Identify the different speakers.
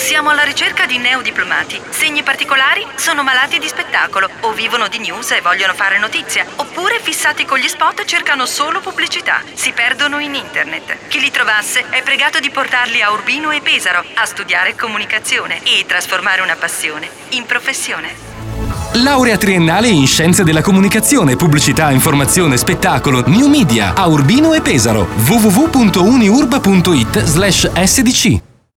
Speaker 1: Siamo alla ricerca di neodiplomati. Segni particolari? Sono malati di spettacolo o vivono di news e vogliono fare notizia. Oppure fissati con gli spot cercano solo pubblicità. Si perdono in internet. Chi li trovasse è pregato di portarli a Urbino e Pesaro a studiare comunicazione e trasformare una passione in professione.
Speaker 2: Laurea triennale in Scienze della Comunicazione, Pubblicità, Informazione, Spettacolo, New Media a Urbino e Pesaro. www.uniurba.it/sdc